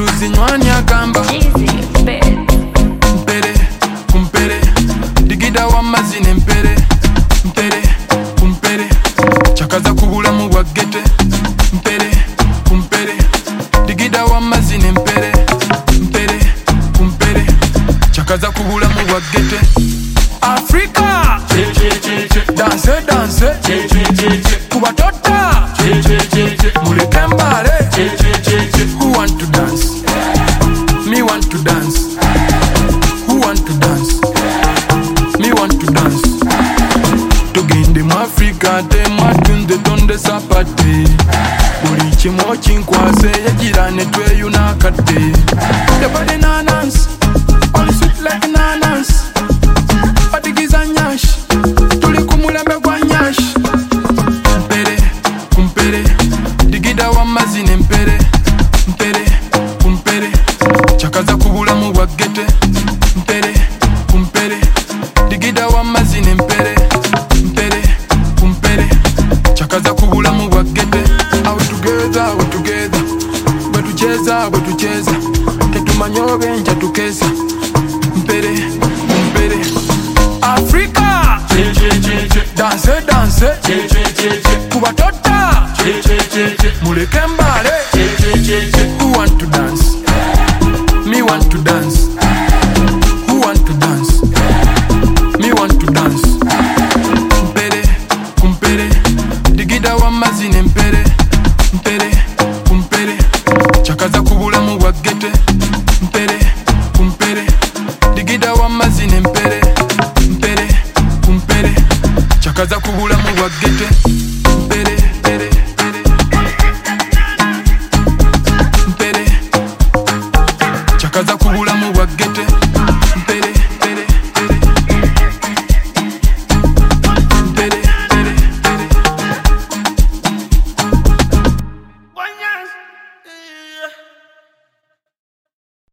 tuzinywani agamba mpere kumpere digida w'amazzi n'empere mpere kumpere chakaza ku bulamu bwa gete mpere kumpere digida w'amazzi n'empere mpere kumpere chakaza ku bulamu bwa gete Africa danse danse kubatota muleke mbale who want to dance me want to dance who want to dance me want to dance tugende mu Africa temwatunze tonde sapate buli kimu kinkwase yagira ne tweyunakadde the body nanas all sweet like nanas badigiza nyash tuli ku mulembe gwa nyash mpere kumpere digida w'amazzi n'empere mpere kumpere chakaza ku bulamu bwa gete mpere kumpere digida w'amazzi n'empere mpere kumpere chakaza ku bulamu bwa gete awe together bwe tucheza tetumanya obenja tukeza mpere kumpere Africa danse danse kubatota muleke mbale who want to dance me want to dance who want to dance me want to dance mpere kumpere digida w'amazzi n'empere mpere kumpere chakaza ku bulamu bwa gete mpere kumpere digida w'amazzi n'empere mpere kumpere chakaza ku bulamu bwa gete mpere